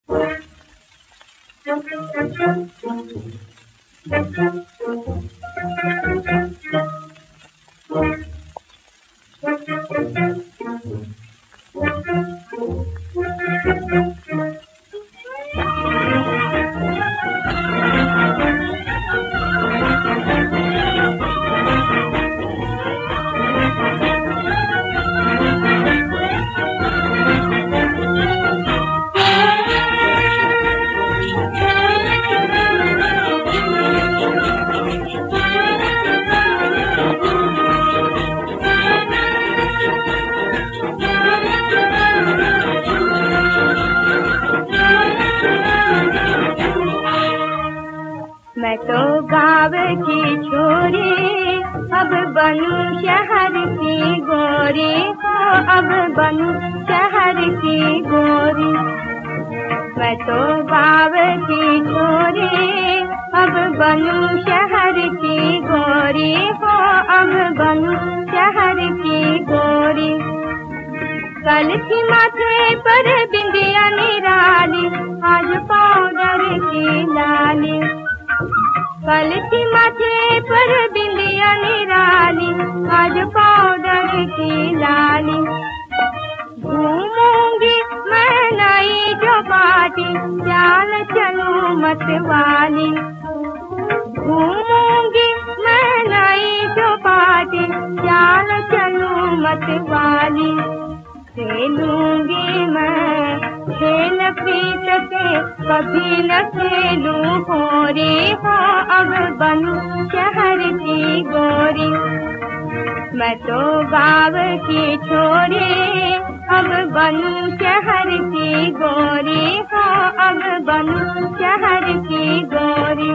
मैं तो गाँव की छोरी अब बनूं शहर की गोरी हो, अब बनूं शहर की गोरी। मैं तो गाँव की छोरी अब बनूं शहर की गोरी हो, अब बनूं शहर की गोरी। कल की माथे पर बिंदिया निराली, आज पाउडर की लाली। कल की माथे पर बिंदिया निराली, आज पाउडर की लाली। घूमूंगी मैं नई चौपाटी, चाल चलूं मतवाली। घूमूंगी मैं नई चौपाटी, चाल चलूं मतवाली। खेलूंगी मैं खेल प्रीत के, कभी न खेलूं होरी हो, अब बनूं शहर की गोरी। मैं तो गाँव की छोरी अब बनूं शहर की गोरी हो, अब बनूं शहर की गोरी।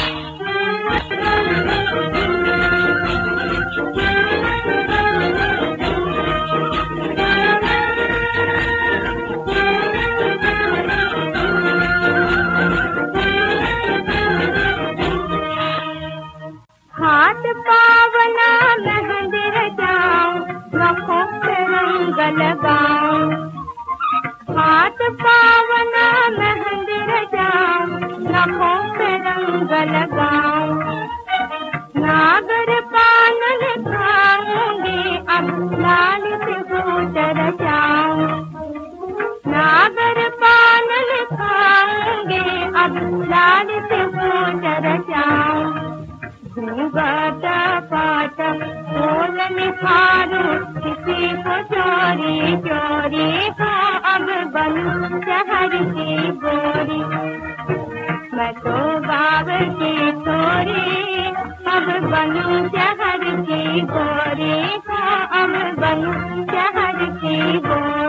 हाथ पावना मेहंदी रचाऊं, नखों पे रंग लगाऊं। हाथ पावना मेहंदी रचाऊं, नखों पे रंग लगाऊं। नागर पान खाऊंगी, अब लाल से होठ रचाऊं। नागर पान खाऊंगी, अब लाल से होठ रचाऊं। घूंघट पाट खोल निखारूं, किसी को चोरी चोरी हो, अब बनूं शहर की गोरी। मैं तो गाँव की छोरी अब बनूं शहर की गोरी हो, अब बनूं शहर की गोरी।